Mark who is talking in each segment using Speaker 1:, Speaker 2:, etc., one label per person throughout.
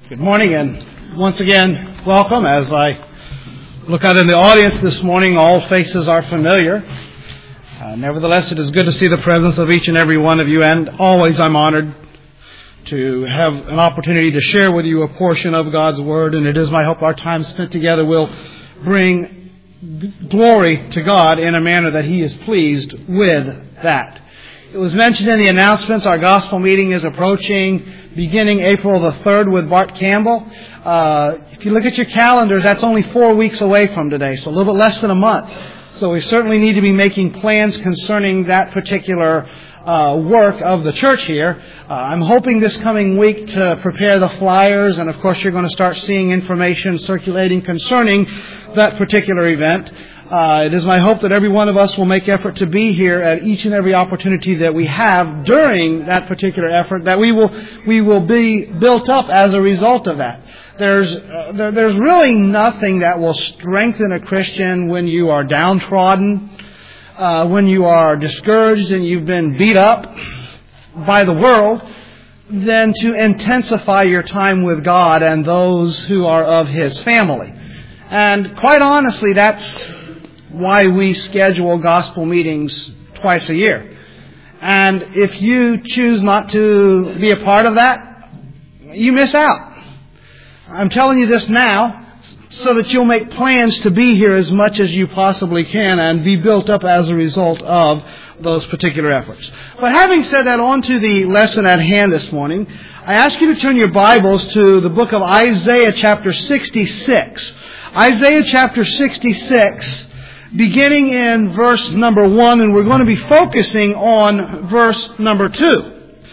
Speaker 1: Good morning, and once again, welcome. As I look out in the audience this morning, all faces are familiar. Nevertheless, it is good to see the presence of each and every one of you, and always I'm honored to have an opportunity to share with you a portion of God's Word, and it is my hope our time spent together will bring glory to God in a manner that He is pleased with that. It was mentioned in the announcements, our gospel meeting is approaching, beginning April the 3rd with Bart Campbell. If you look at your calendars, that's only 4 weeks away from today, so a little bit less than a month. So we certainly need to be making plans concerning that particular work of the church here. I'm hoping this coming week to prepare the flyers, and of course you're going to start seeing information circulating concerning that particular event. It is my hope that every one of us will make effort to be here at each and every opportunity that we have during that particular effort, that we will be built up as a result of that. There's really nothing that will strengthen a Christian when you are downtrodden, when you are discouraged and you've been beat up by the world, than to intensify your time with God and those who are of His family. And quite honestly, that's why we schedule gospel meetings twice a year. And if you choose not to be a part of that, you miss out. I'm telling you this now so that you'll make plans to be here as much as you possibly can and be built up as a result of those particular efforts. But having said that, on to the lesson at hand this morning, I ask you to turn your Bibles to the book of Isaiah chapter 66. Isaiah chapter 66, beginning in verse number 1, and we're going to be focusing on verse number 2.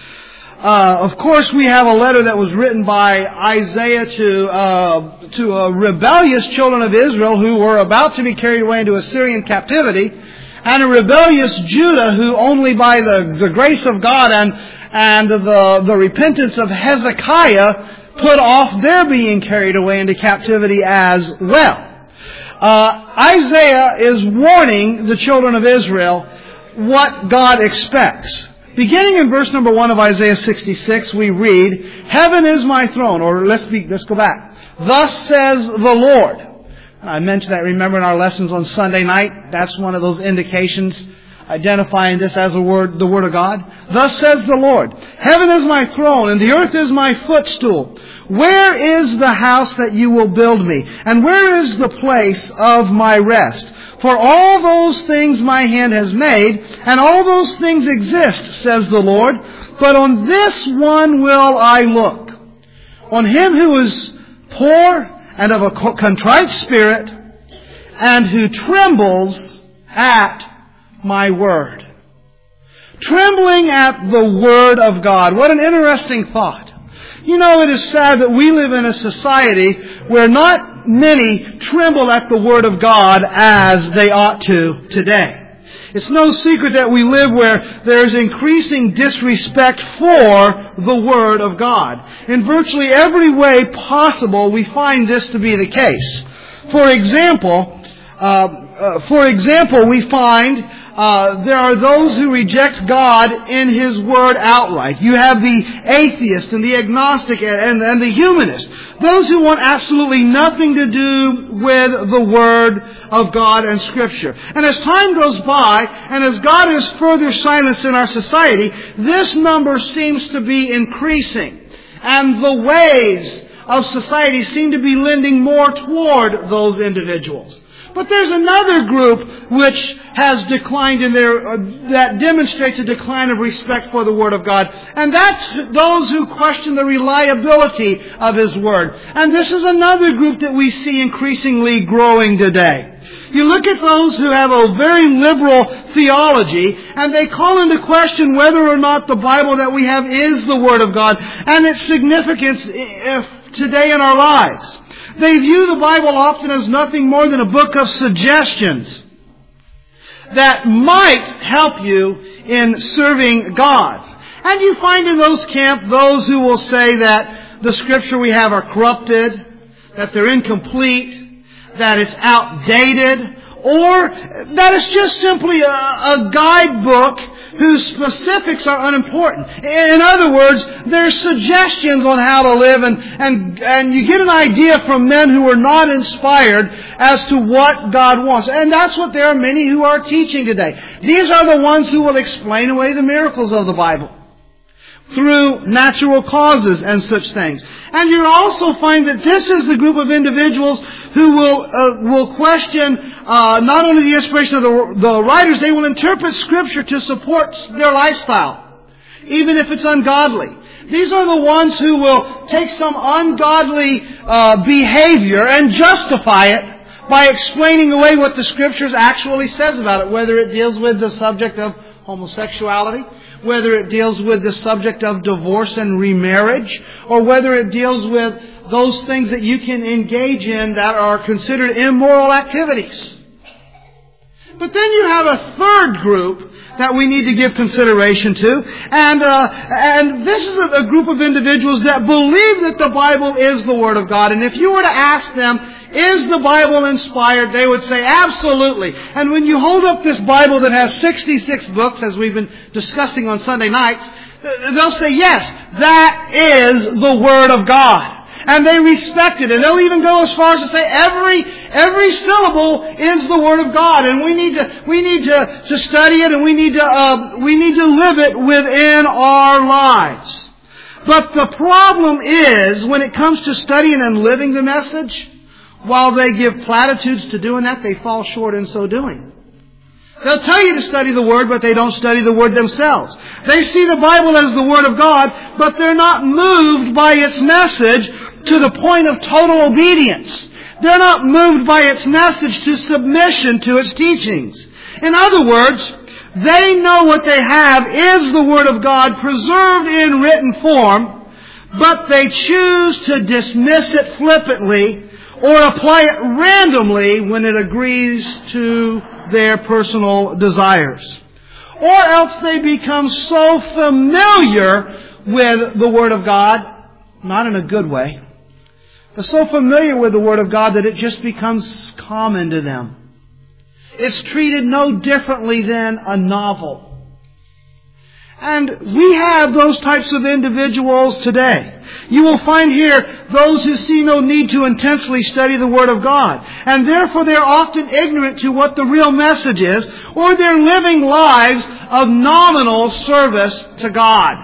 Speaker 1: Of course, we have a letter that was written by Isaiah to a rebellious children of Israel who were about to be carried away into Assyrian captivity, and a rebellious Judah who only by the grace of God and the repentance of Hezekiah put off their being carried away into captivity as well. Isaiah is warning the children of Israel what God expects. Beginning in verse number 1 of Isaiah 66, we read, "Heaven is my throne," or let's go back. "Thus says the Lord." I mentioned that, remember, in our lessons on Sunday night. That's one of those indications identifying this as the Word of God. "Thus says the Lord, heaven is my throne, and the earth is my footstool. Where is the house that you will build me? And where is the place of my rest? For all those things my hand has made, and all those things exist, says the Lord. But on this one will I look, on him who is poor and of a contrite spirit, and who trembles at my word." Trembling at the Word of God. What an interesting thought. You know, it is sad that we live in a society where not many tremble at the Word of God as they ought to today. It's no secret that we live where there's increasing disrespect for the Word of God. In virtually every way possible, we find this to be the case. For example, we find there are those who reject God in His Word outright. You have the atheist and the agnostic and the humanist. Those who want absolutely nothing to do with the Word of God and Scripture. And as time goes by, and as God is further silenced in our society, this number seems to be increasing. And the ways of society seem to be lending more toward those individuals. But there's another group which has declined that demonstrates a decline of respect for the Word of God. And that's those who question the reliability of His Word. And this is another group that we see increasingly growing today. You look at those who have a very liberal theology, and they call into question whether or not the Bible that we have is the Word of God and its significance today in our lives. They view the Bible often as nothing more than a book of suggestions that might help you in serving God. And you find in those camps those who will say that the Scripture we have are corrupted, that they're incomplete, that it's outdated, or that it's just simply a guidebook whose specifics are unimportant. In other words, they're suggestions on how to live, and you get an idea from men who are not inspired as to what God wants. And that's what there are many who are teaching today. These are the ones who will explain away the miracles of the Bible through natural causes and such things. And you'll also find that this is the group of individuals who will question not only the inspiration of the writers, they will interpret Scripture to support their lifestyle, even if it's ungodly. These are the ones who will take some ungodly behavior and justify it by explaining away what the Scriptures actually says about it, whether it deals with the subject of homosexuality, whether it deals with the subject of divorce and remarriage, or whether it deals with those things that you can engage in that are considered immoral activities. But then you have a third group that we need to give consideration to, and this is a group of individuals that believe that the Bible is the Word of God. And if you were to ask them, is the Bible inspired? They would say, absolutely. And when you hold up this Bible that has 66 books, as we've been discussing on Sunday nights, they'll say, yes, that is the Word of God. And they respect it. And they'll even go as far as to say every syllable is the Word of God. And we need to study it, and we need to live it within our lives. But the problem is, when it comes to studying and living the message, while they give platitudes to doing that, they fall short in so doing. They'll tell you to study the Word, but they don't study the Word themselves. They see the Bible as the Word of God, but they're not moved by its message to the point of total obedience. They're not moved by its message to submission to its teachings. In other words, they know what they have is the Word of God preserved in written form, but they choose to dismiss it flippantly or apply it randomly when it agrees to their personal desires. Or else they become so familiar with the Word of God, not in a good way, but so familiar with the Word of God that it just becomes common to them. It's treated no differently than a novel. And we have those types of individuals today. You will find here those who see no need to intensely study the Word of God. And therefore they are often ignorant to what the real message is, or they're living lives of nominal service to God.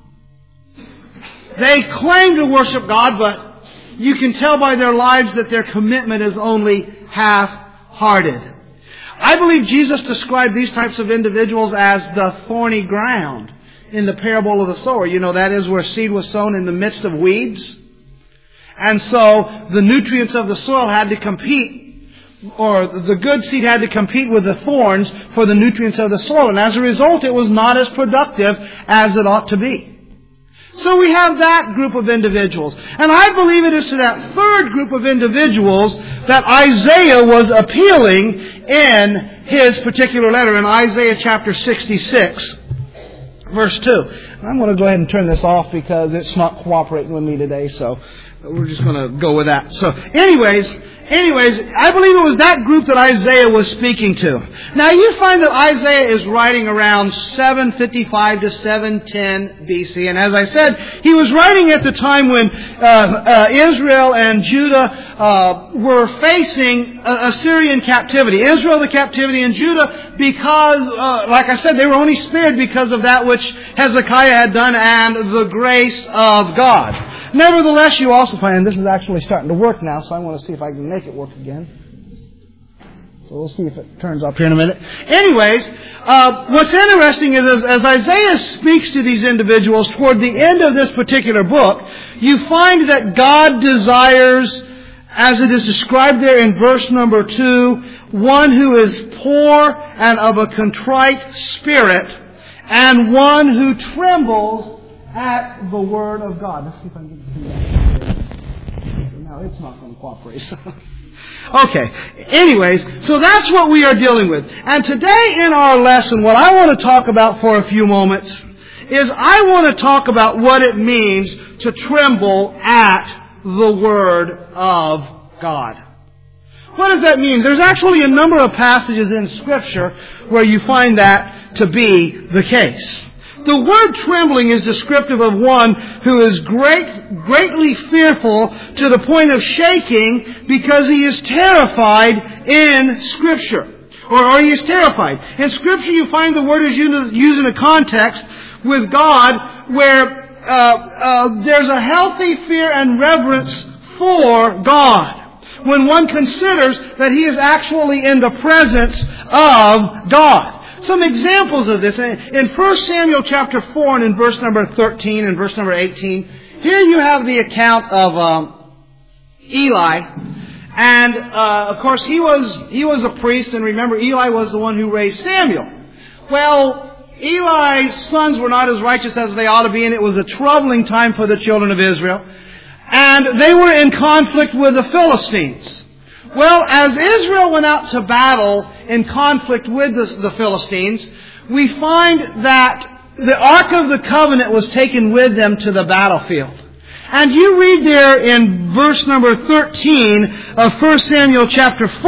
Speaker 1: They claim to worship God, but you can tell by their lives that their commitment is only half-hearted. I believe Jesus described these types of individuals as the thorny ground in the parable of the sower. You know, that is where seed was sown in the midst of weeds. And so the nutrients of the soil had to compete, or the good seed had to compete with the thorns for the nutrients of the soil. And as a result, it was not as productive as it ought to be. So we have that group of individuals. And I believe it is to that third group of individuals that Isaiah was appealing in his particular letter in Isaiah chapter 66, verse 2. I'm going to go ahead and turn this off because it's not cooperating with me today, so we're just going to go with that. So anyways, I believe it was that group that Isaiah was speaking to. Now you find that Isaiah is writing around 755 to 710 BC. And as I said, he was writing at the time when Israel and Judah were facing Assyrian captivity. Israel the captivity, and Judah because, like I said, they were only spared because of that which Hezekiah had done and the grace of God. Nevertheless, you also find, and this is actually starting to work now, so I want to see if I can make it work again. So we'll see if it turns up here in a minute. Anyways, what's interesting is as Isaiah speaks to these individuals toward the end of this particular book, you find that God desires, as it is described there in verse number 2, one who is poor and of a contrite spirit, and one who trembles at the Word of God. Let's see if I can get that. No, it's not going to cooperate. Okay. Anyways, so that's what we are dealing with. And today in our lesson, what I want to talk about for a few moments is I want to talk about what it means to tremble at the Word of God. What does that mean? There's actually a number of passages in Scripture where you find that to be the case. The word trembling is descriptive of one who is greatly fearful to the point of shaking because he is terrified in Scripture. Or he is terrified. In Scripture you find the word is used in a context with God where there's a healthy fear and reverence for God. When one considers that he is actually in the presence of God. Some examples of this. In 1 Samuel chapter 4 and in verse number 13 and verse number 18, here you have the account of Eli. And, of course, he was a priest, and remember, Eli was the one who raised Samuel. Well, Eli's sons were not as righteous as they ought to be, and it was a troubling time for the children of Israel. And they were in conflict with the Philistines. Well, as Israel went out to battle in conflict with the Philistines, we find that the Ark of the Covenant was taken with them to the battlefield. And you read there in verse number 13 of 1 Samuel chapter 4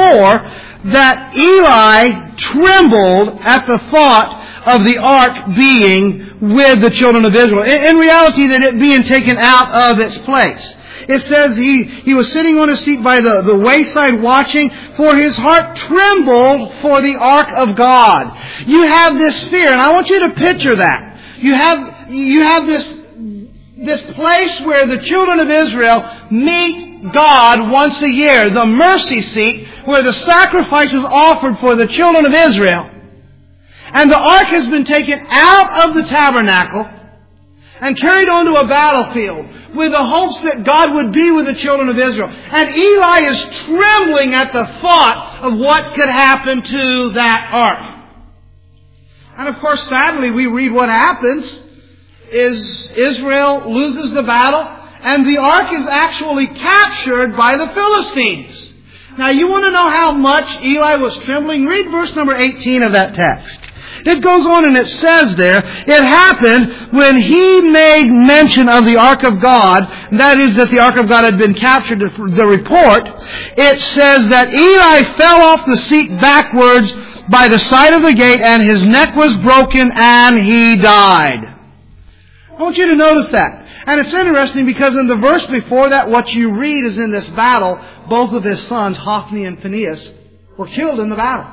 Speaker 1: that Eli trembled at the thought of the ark being with the children of Israel. In reality, that it being taken out of its place. It says he was sitting on his seat by the wayside watching, for his heart trembled for the ark of God. You have this fear, and I want you to picture that. You have this place where the children of Israel meet God once a year, the mercy seat, where the sacrifice is offered for the children of Israel. And the ark has been taken out of the tabernacle and carried onto a battlefield with the hopes that God would be with the children of Israel. And Eli is trembling at the thought of what could happen to that ark. And of course, sadly, we read what happens is Israel loses the battle, and the ark is actually captured by the Philistines. Now, you want to know how much Eli was trembling? Read verse number 18 of that text. It goes on and it says there, it happened when he made mention of the ark of God, that is that the ark of God had been captured, the report, it says that Eli fell off the seat backwards by the side of the gate, and his neck was broken, and he died. I want you to notice that. And it's interesting because in the verse before that, what you read is in this battle, both of his sons, Hophni and Phinehas, were killed in the battle.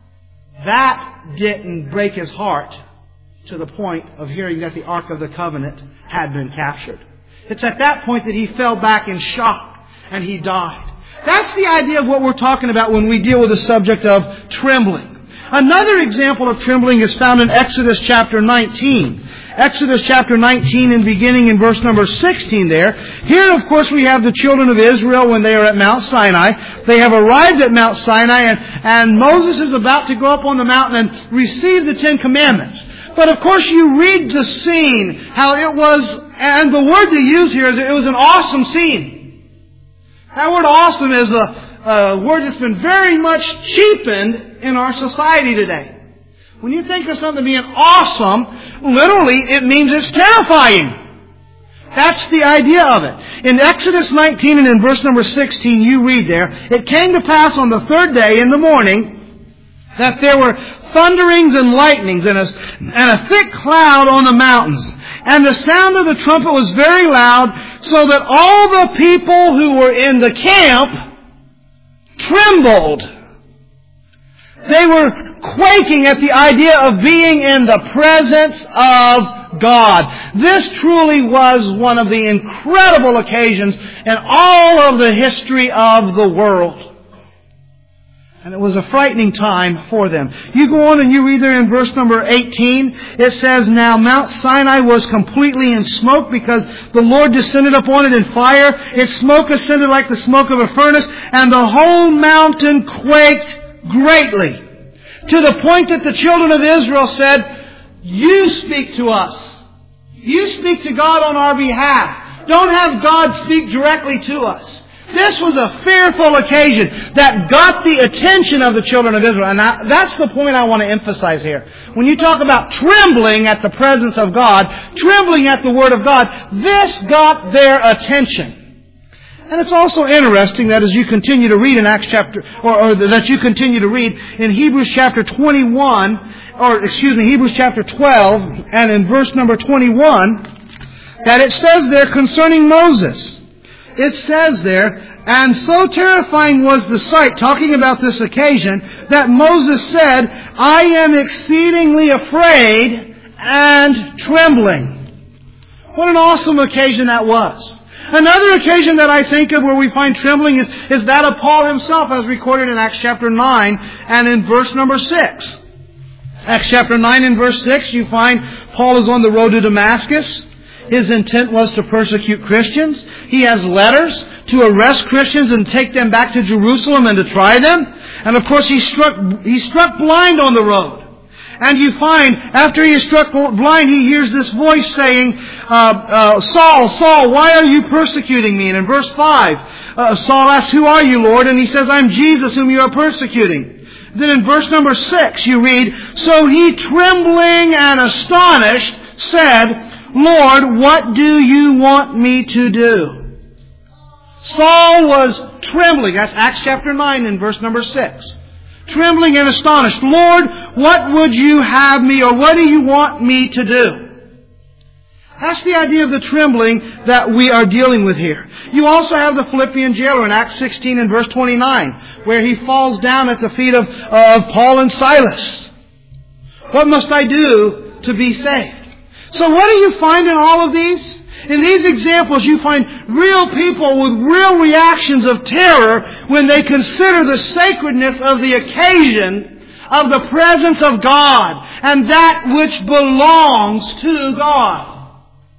Speaker 1: That didn't break his heart to the point of hearing that the Ark of the Covenant had been captured. It's at that point that he fell back in shock and he died. That's the idea of what we're talking about when we deal with the subject of trembling. Another example of trembling is found in Exodus chapter 19. Exodus chapter 19 and beginning in verse number 16 there. Here, of course, we have the children of Israel when they are at Mount Sinai. They have arrived at Mount Sinai, and Moses is about to go up on the mountain and receive the Ten Commandments. But of course, you read the scene, how it was, and the word to use here is it was an awesome scene. That word awesome is a word that's been very much cheapened in our society today. When you think of something being awesome, literally it means it's terrifying. That's the idea of it. In Exodus 19 and in verse number 16 you read there, it came to pass on the third day in the morning that there were thunderings and lightnings and a thick cloud on the mountains. And the sound of the trumpet was very loud, so that all the people who were in the camp trembled. They were quaking at the idea of being in the presence of God. This truly was one of the incredible occasions in all of the history of the world. And it was a frightening time for them. You go on and you read there in verse number 18, it says, Now Mount Sinai was completely in smoke because the Lord descended upon it in fire. Its smoke ascended like the smoke of a furnace, and the whole mountain quaked greatly. To the point that the children of Israel said, You speak to us. You speak to God on our behalf. Don't have God speak directly to us. This was a fearful occasion that got the attention of the children of Israel. And that's the point I want to emphasize here. When you talk about trembling at the presence of God, trembling at the Word of God, this got their attention. And it's also interesting that as you continue to read in Acts chapter, or that you continue to read in Hebrews chapter 21, Hebrews chapter 12, and in verse number 21, that it says there concerning Moses. It says there, and so terrifying was the sight, talking about this occasion, that Moses said, I am exceedingly afraid and trembling. What an awesome occasion that was. Another occasion that I think of where we find trembling is that of Paul himself, as recorded in Acts chapter 9 and in verse number 6. Acts chapter 9 and verse 6, you find Paul is on the road to Damascus. His intent was to persecute Christians. He has letters to arrest Christians and take them back to Jerusalem and to try them. And of course he's struck blind on the road. And you find, after he is struck blind, he hears this voice saying, Saul, Saul, why are you persecuting me? And in verse 5, Saul asks, who are you, Lord? And he says, I'm Jesus whom you are persecuting. Then in verse number 6, you read, so he, trembling and astonished, said, Lord, what do you want me to do? Saul was trembling. That's Acts chapter 9 and verse number 6. Trembling and astonished. Lord, what would you have me, or what do you want me to do? That's the idea of the trembling that we are dealing with here. You also have the Philippian jailer in Acts 16 and verse 29, where he falls down at the feet of Paul and Silas. What must I do to be saved? So what do you find in all of these? In these examples, you find real people with real reactions of terror when they consider the sacredness of the occasion of the presence of God and that which belongs to God.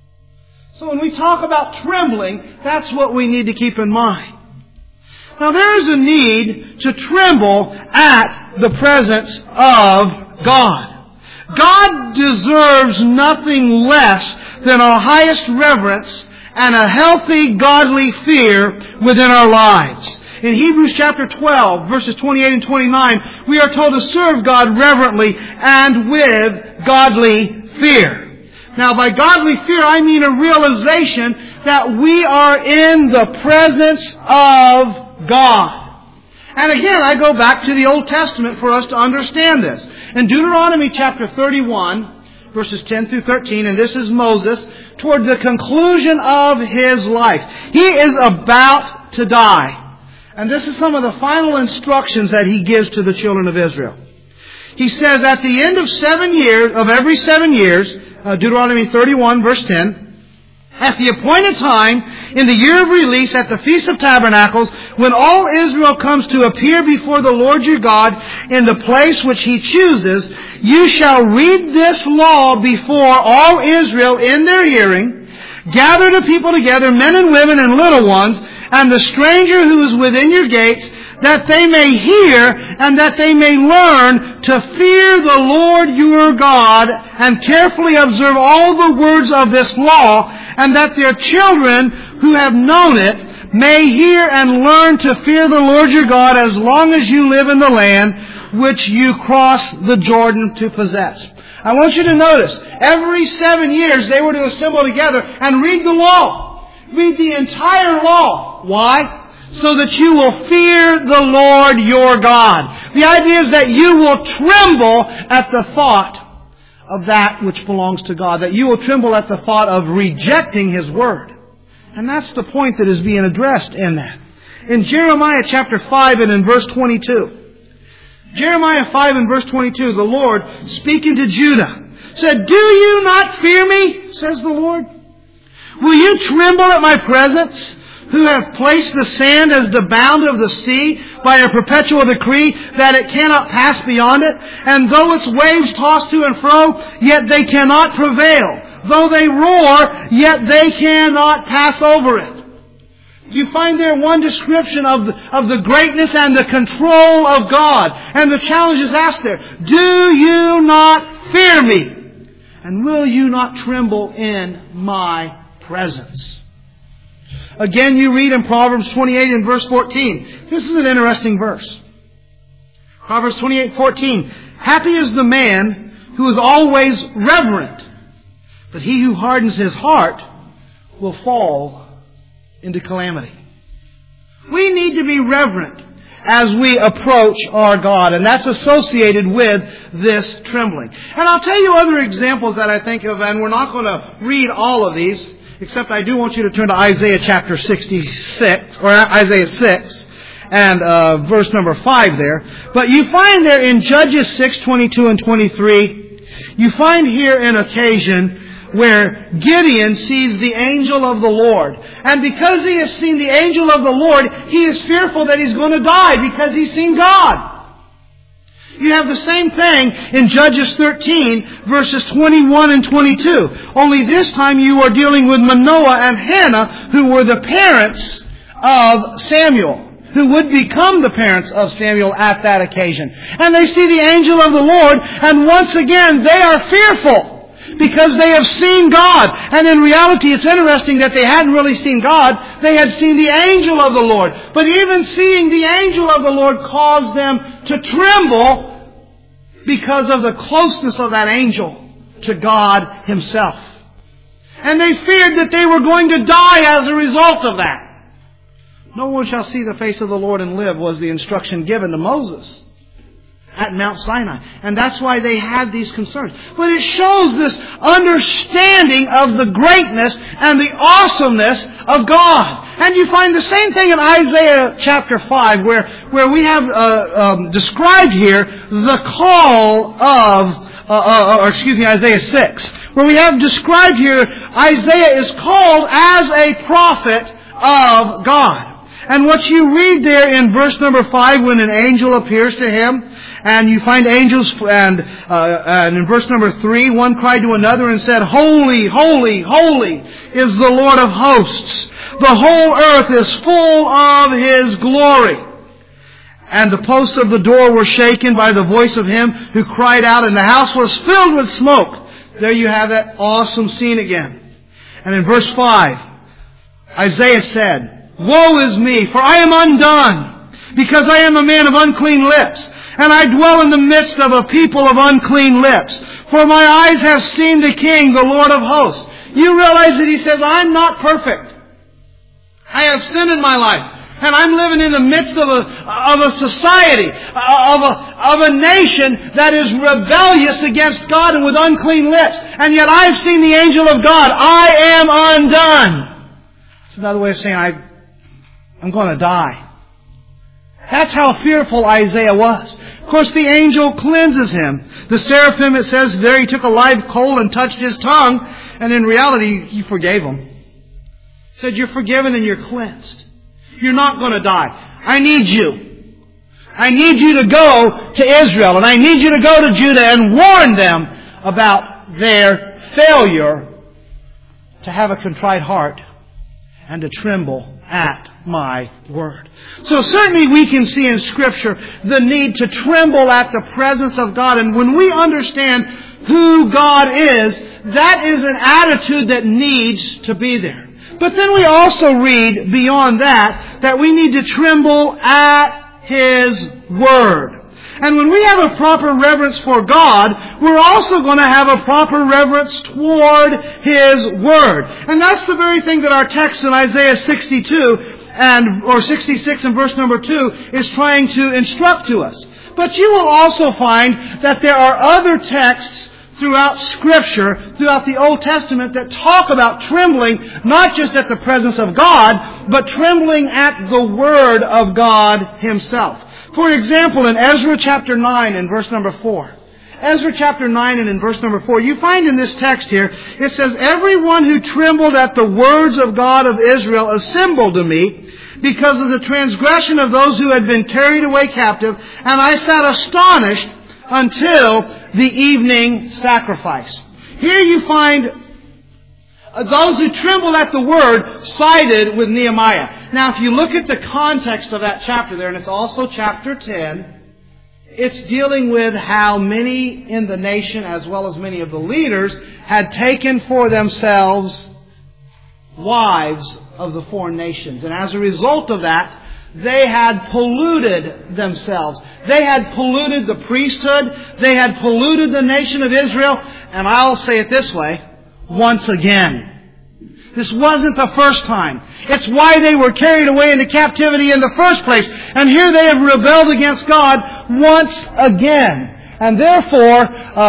Speaker 1: So when we talk about trembling, that's what we need to keep in mind. Now there is a need to tremble at the presence of God. God deserves nothing less than our highest reverence and a healthy, godly fear within our lives. In Hebrews chapter 12, verses 28 and 29, we are told to serve God reverently and with godly fear. Now, by godly fear, I mean a realization that we are in the presence of God. And again, I go back to the Old Testament for us to understand this. In Deuteronomy chapter 31, verses 10 through 13, and this is Moses, toward the conclusion of his life. He is about to die. And this is some of the final instructions that he gives to the children of Israel. He says, at the end of 7 years, of every 7 years, Deuteronomy 31, verse 10, at the appointed time, in the year of release, at the Feast of Tabernacles, when all Israel comes to appear before the Lord your God in the place which He chooses, you shall read this law before all Israel in their hearing. Gather the people together, men and women and little ones, and the stranger who is within your gates, that they may hear and that they may learn to fear the Lord your God and carefully observe all the words of this law, and that their children who have known it may hear and learn to fear the Lord your God as long as you live in the land which you cross the Jordan to possess. I want you to notice, every 7 years they were to assemble together and read the law. Read the entire law. Why? So that you will fear the Lord your God. The idea is that you will tremble at the thought of that which belongs to God. That you will tremble at the thought of rejecting His Word. And that's the point that is being addressed in that. In Jeremiah chapter 5 and in verse 22. Jeremiah 5 and verse 22, the Lord, speaking to Judah, said, do you not fear me, says the Lord? Will you tremble at my presence, who have placed the sand as the bound of the sea by a perpetual decree that it cannot pass beyond it? And though its waves toss to and fro, yet they cannot prevail. Though they roar, yet they cannot pass over it. You find there one description of the greatness and the control of God. And the challenge is asked there, do you not fear me? And will you not tremble in my presence? Again, you read in Proverbs 28 and verse 14. This is an interesting verse. Proverbs 28:14. Happy is the man who is always reverent, but he who hardens his heart will fall into calamity. We need to be reverent as we approach our God, and that's associated with this trembling. And I'll tell you other examples that I think of, and we're not going to read all of these, except I do want you to turn to Isaiah chapter 66, or Isaiah 6, and verse number 5 there. But you find there in Judges 6, 22 and 23, you find here an occasion where Gideon sees the angel of the Lord. And because he has seen the angel of the Lord, he is fearful that he's going to die because he's seen God. You have the same thing in Judges 13, verses 21 and 22. Only this time you are dealing with Manoah and Hannah, who were the parents of Samuel, who would become the parents of Samuel at that occasion. And they see the angel of the Lord, and once again they are fearful, because they have seen God. And in reality, it's interesting that they hadn't really seen God. They had seen the angel of the Lord. But even seeing the angel of the Lord caused them to tremble because of the closeness of that angel to God Himself. And they feared that they were going to die as a result of that. No one shall see the face of the Lord and live was the instruction given to Moses at Mount Sinai. And that's why they had these concerns. But it shows this understanding of the greatness and the awesomeness of God. And you find the same thing in Isaiah chapter 5, where we have described here the call of, Isaiah 6, where we have described here Isaiah is called as a prophet of God. And what you read there in verse number 5, when an angel appears to him, and you find angels, and in verse number 3, one cried to another and said, "Holy, holy, holy is the Lord of hosts. The whole earth is full of His glory." And the posts of the door were shaken by the voice of him who cried out, and the house was filled with smoke. There you have that awesome scene again. And in verse 5, Isaiah said, "Woe is me, for I am undone, because I am a man of unclean lips, and I dwell in the midst of a people of unclean lips. For my eyes have seen the King, the Lord of hosts." You realize that he says, I'm not perfect. I have sin in my life. And I'm living in the midst of a society, of a nation that is rebellious against God and with unclean lips. And yet I've seen the angel of God. I am undone. It's another way of saying I'm going to die. That's how fearful Isaiah was. Of course, the angel cleanses him. The seraphim, it says there, he took a live coal and touched his tongue. And in reality, he forgave him. He said, "You're forgiven and you're cleansed. You're not going to die. I need you. I need you to go to Israel. And I need you to go to Judah and warn them about their failure to have a contrite heart and to tremble at my word." So certainly we can see in Scripture the need to tremble at the presence of God. And when we understand who God is, that is an attitude that needs to be there. But then we also read beyond that we need to tremble at His word. And when we have a proper reverence for God, we're also going to have a proper reverence toward His word. And that's the very thing that our text in Isaiah 62 or 66 and verse number 2 is trying to instruct to us. But you will also find that there are other texts throughout Scripture, throughout the Old Testament, that talk about trembling, not just at the presence of God, but trembling at the Word of God Himself. For example, in Ezra chapter 9 and verse number 4. Ezra chapter 9 and in verse number 4, you find in this text here, it says, "Everyone who trembled at the words of God of Israel assembled to me, because of the transgression of those who had been carried away captive, and I sat astonished until the evening sacrifice." Here you find those who tremble at the word sided with Nehemiah. Now, if you look at the context of that chapter there, and it's also chapter 10, it's dealing with how many in the nation, as well as many of the leaders, had taken for themselves wives of the foreign nations. And as a result of that, they had polluted themselves. They had polluted the priesthood. They had polluted the nation of Israel. And I'll say it this way, once again. This wasn't the first time. It's why they were carried away into captivity in the first place. And here they have rebelled against God once again. And therefore,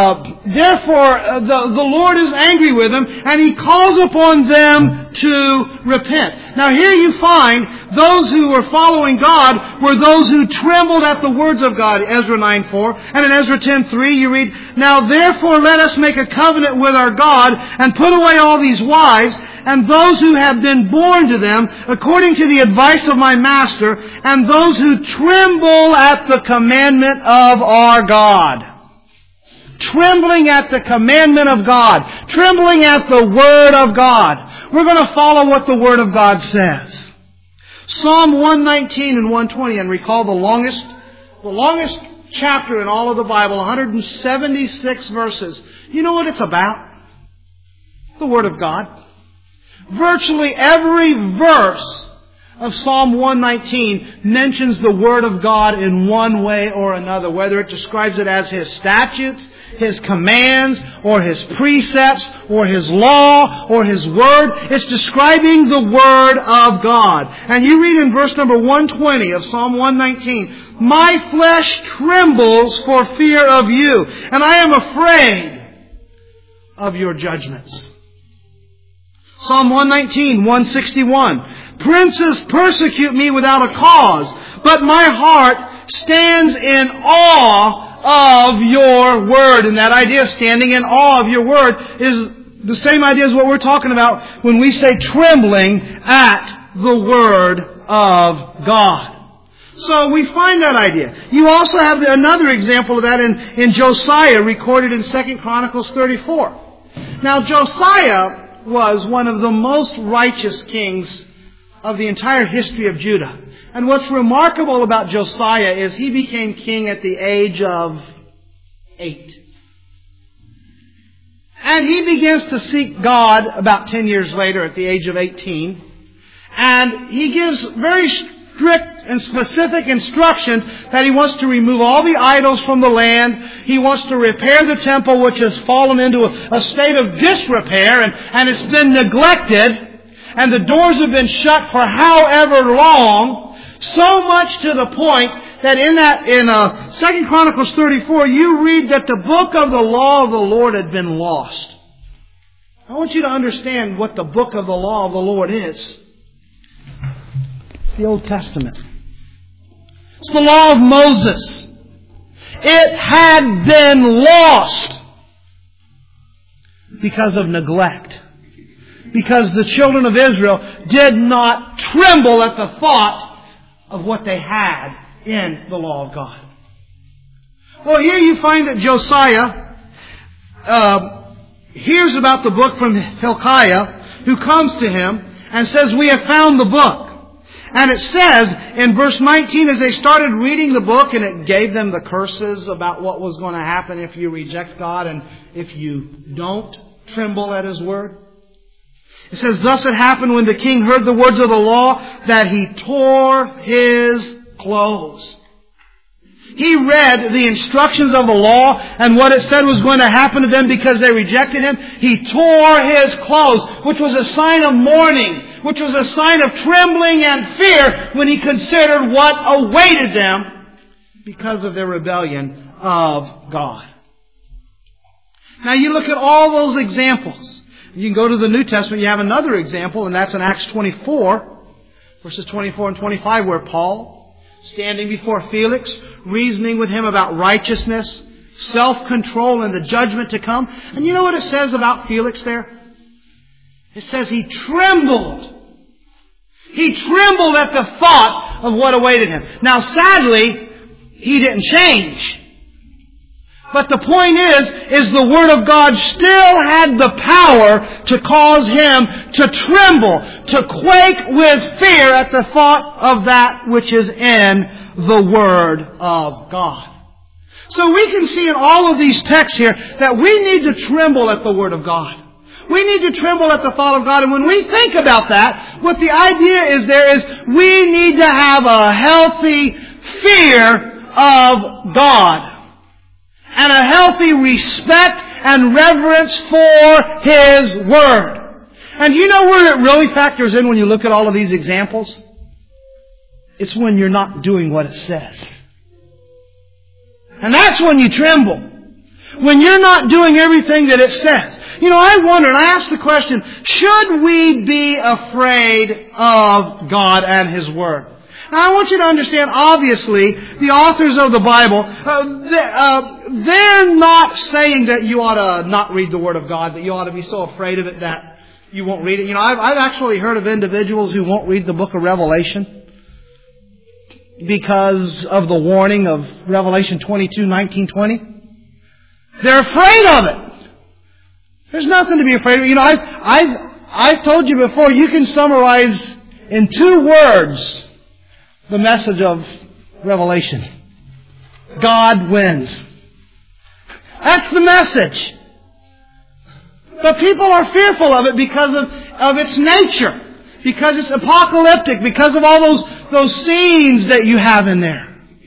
Speaker 1: the Lord is angry with them, and He calls upon them to repent. Now here you find those who were following God were those who trembled at the words of God, Ezra 9:4. And in Ezra 10:3 you read, "Now therefore let us make a covenant with our God, and put away all these wives, and those who have been born to them, according to the advice of my master, and those who tremble at the commandment of our God." Trembling at the commandment of God. Trembling at the Word of God. We're going to follow what the Word of God says. Psalm 119 and 120, and recall the longest chapter in all of the Bible, 176 verses. You know what it's about? The Word of God. Virtually every verse of Psalm 119 mentions the Word of God in one way or another, whether it describes it as His statutes, His commands, or His precepts, or His law, or His Word. It's describing the Word of God. And you read in verse number 120 of Psalm 119, "My flesh trembles for fear of you, and I am afraid of your judgments." Psalm 119, 161. "Princes persecute me without a cause, but my heart stands in awe of your word." And that idea of standing in awe of your word is the same idea as what we're talking about when we say trembling at the word of God. So we find that idea. You also have another example of that in Josiah, recorded in 2 Chronicles 34. Now Josiah was one of the most righteous kings of the entire history of Judah. And what's remarkable about Josiah is he became king at the age of 8. And he begins to seek God about 10 years later at the age of 18. And he gives very strict and specific instructions that he wants to remove all the idols from the land. He wants to repair the temple, which has fallen into a state of disrepair and it's been neglected. And the doors have been shut for however long, so much to the point that in 2 Chronicles 34, you read that the book of the law of the Lord had been lost. I want you to understand what the book of the law of the Lord is. It's the Old Testament. It's the law of Moses. It had been lost because of neglect. Because the children of Israel did not tremble at the thought of what they had in the law of God. Well, here you find that Josiah hears about the book from Hilkiah, who comes to him and says, "We have found the book." And it says in verse 19, as they started reading the book, and it gave them the curses about what was going to happen if you reject God and if you don't tremble at His word. It says, "Thus it happened when the king heard the words of the law that he tore his clothes." He read the instructions of the law and what it said was going to happen to them because they rejected Him. He tore his clothes, which was a sign of mourning, which was a sign of trembling and fear when he considered what awaited them because of their rebellion of God. Now you look at all those examples. You can go to the New Testament, you have another example, and that's in Acts 24, verses 24 and 25, where Paul, standing before Felix, reasoning with him about righteousness, self-control, and the judgment to come. And you know what it says about Felix there? It says he trembled. He trembled at the thought of what awaited him. Now, sadly, he didn't change. But the point is the Word of God still had the power to cause him to tremble, to quake with fear at the thought of that which is in the Word of God. So we can see in all of these texts here that we need to tremble at the Word of God. We need to tremble at the thought of God. And when we think about that, what the idea is there is we need to have a healthy fear of God. And a healthy respect and reverence for His Word. And you know where it really factors in when you look at all of these examples? It's when you're not doing what it says. And that's when you tremble. When you're not doing everything that it says. You know, I wonder, and I ask the question, should we be afraid of God and His Word? Now I want you to understand, obviously, the authors of the Bible, they're not saying that you ought to not read the Word of God, that you ought to be so afraid of it that you won't read it. You know, I've actually heard of individuals who won't read the book of Revelation because of the warning of Revelation 22:19-20. They're afraid of it. There's nothing to be afraid of. You know, I've told you before, you can summarize in 2 words the message of Revelation. God wins. That's the message. But people are fearful of it because of its nature. Because it's apocalyptic. Because of all those scenes that you have in there.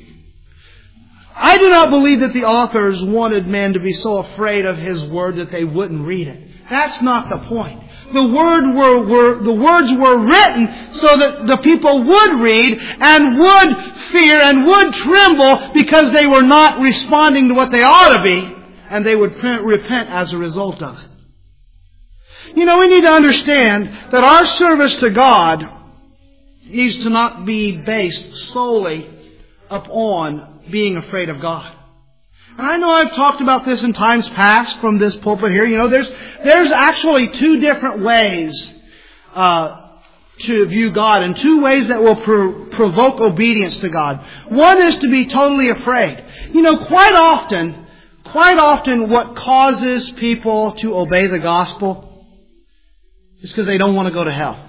Speaker 1: I do not believe that the authors wanted men to be so afraid of His Word that they wouldn't read it. That's not the point. The words were written so that the people would read and would fear and would tremble because they were not responding to what they ought to be, and they would repent as a result of it. You know, we need to understand that our service to God needs to not be based solely upon being afraid of God. And I know I've talked about this in times past from this pulpit here. You know, there's actually 2 different ways to view God, and 2 ways that will provoke obedience to God. One is to be totally afraid. You know, quite often what causes people to obey the gospel is because they don't want to go to hell.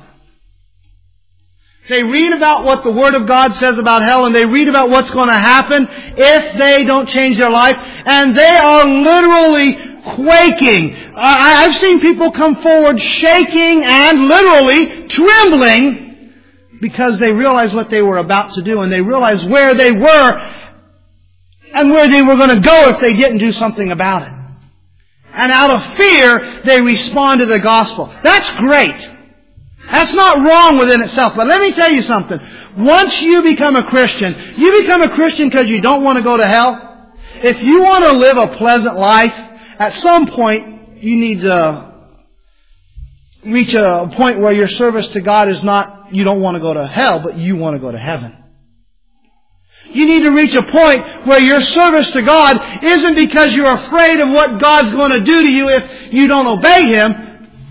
Speaker 1: They read about what the Word of God says about hell, and they read about what's going to happen if they don't change their life, and they are literally quaking. I've seen people come forward shaking and literally trembling because they realized what they were about to do, and they realized where they were and where they were going to go if they didn't do something about it. And out of fear, they respond to the gospel. That's great. That's not wrong within itself. But let me tell you something. Once you become a Christian because you don't want to go to hell. If you want to live a pleasant life, at some point you need to reach a point where your service to God is not, you don't want to go to hell, but you want to go to heaven. You need to reach a point where your service to God isn't because you're afraid of what God's going to do to you if you don't obey Him,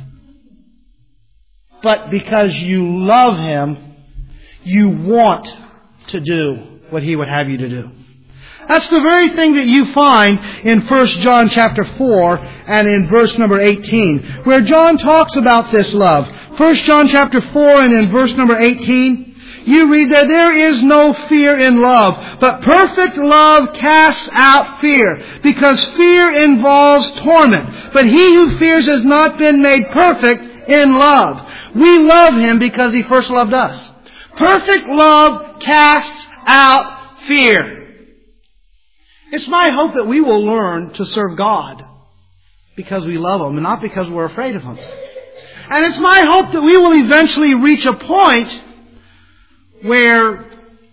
Speaker 1: but because you love Him, you want to do what He would have you to do. That's the very thing that you find in 1 John chapter 4 and in verse number 18, where John talks about this love. 1 John chapter 4 and in verse number 18, you read that there is no fear in love, but perfect love casts out fear, because fear involves torment. But he who fears has not been made perfect in love. We love Him because He first loved us. Perfect love casts out fear. It's my hope that we will learn to serve God because we love Him and not because we're afraid of Him. And it's my hope that we will eventually reach a point where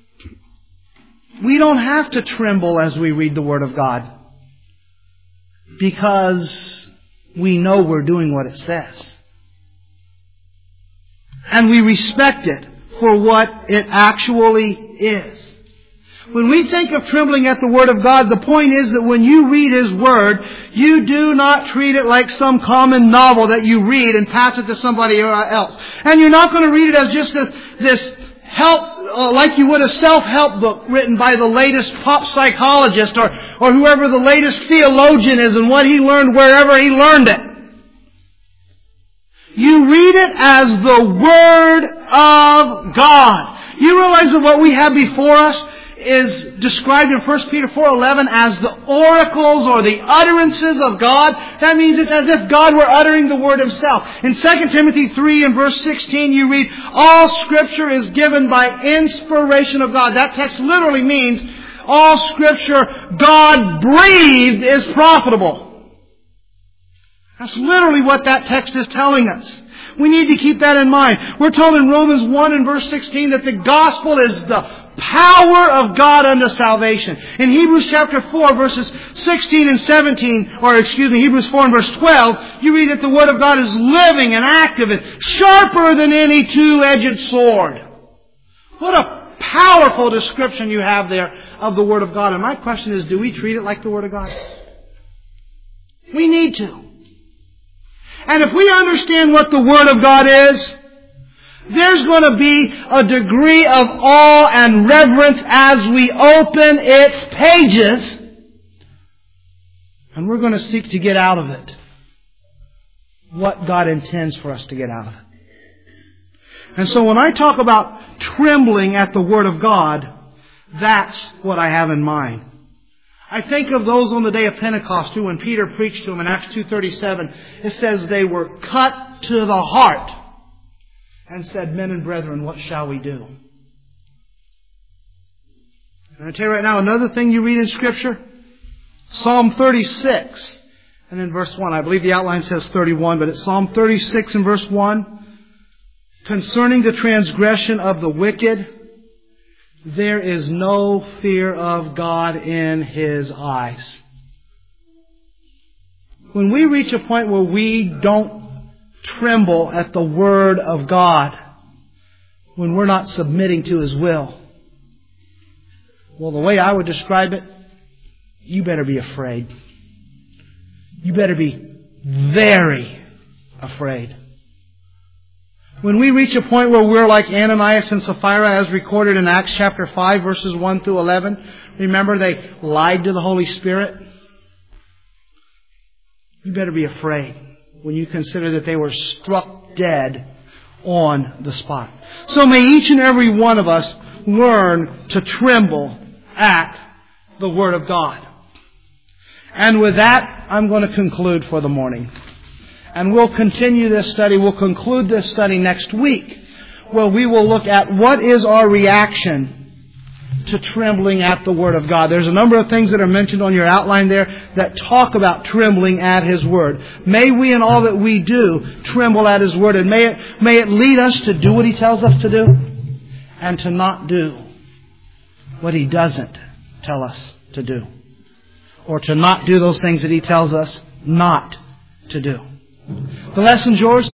Speaker 1: we don't have to tremble as we read the Word of God because we know we're doing what it says. And we respect it for what it actually is. When we think of trembling at the Word of God, the point is that when you read His Word, you do not treat it like some common novel that you read and pass it to somebody else. And you're not going to read it as just this help, like you would a self-help book written by the latest pop psychologist or whoever the latest theologian is and what he learned wherever he learned it. You read it as the Word of God. You realize that what we have before us is described in 1 Peter 4:11 as the oracles or the utterances of God. That means it's as if God were uttering the Word Himself. In 2 Timothy 3 and verse 16 you read, all Scripture is given by inspiration of God. That text literally means all Scripture God breathed is profitable. That's literally what that text is telling us. We need to keep that in mind. We're told in Romans 1 and verse 16 that the gospel is the power of God unto salvation. In Hebrews chapter 4 verses 16 and 17, Hebrews 4 and verse 12, you read that the Word of God is living and active and sharper than any two-edged sword. What a powerful description you have there of the Word of God. And my question is, do we treat it like the Word of God? We need to. And if we understand what the Word of God is, there's going to be a degree of awe and reverence as we open its pages. And we're going to seek to get out of it what God intends for us to get out of it. And so when I talk about trembling at the Word of God, that's what I have in mind. I think of those on the day of Pentecost who, when Peter preached to them in Acts 2:37, it says they were cut to the heart and said, "Men and brethren, what shall we do?" And I tell you right now, another thing you read in Scripture, Psalm 36, and in verse 1, I believe the outline says 31, but it's Psalm 36 and verse 1, concerning the transgression of the wicked, there is no fear of God in His eyes. When we reach a point where we don't tremble at the Word of God, when we're not submitting to His will, well, the way I would describe it, you better be afraid. You better be very afraid. When we reach a point where we're like Ananias and Sapphira, as recorded in Acts chapter 5, verses 1 through 11, remember they lied to the Holy Spirit? You better be afraid when you consider that they were struck dead on the spot. So may each and every one of us learn to tremble at the Word of God. And with that, I'm going to conclude for the morning. And we'll continue this study. We'll conclude this study next week, where we will look at what is our reaction to trembling at the Word of God. There's a number of things that are mentioned on your outline there that talk about trembling at His Word. May we in all that we do tremble at His Word, and may it lead us to do what He tells us to do and to not do what He doesn't tell us to do, or to not do those things that He tells us not to do. The lesson's yours.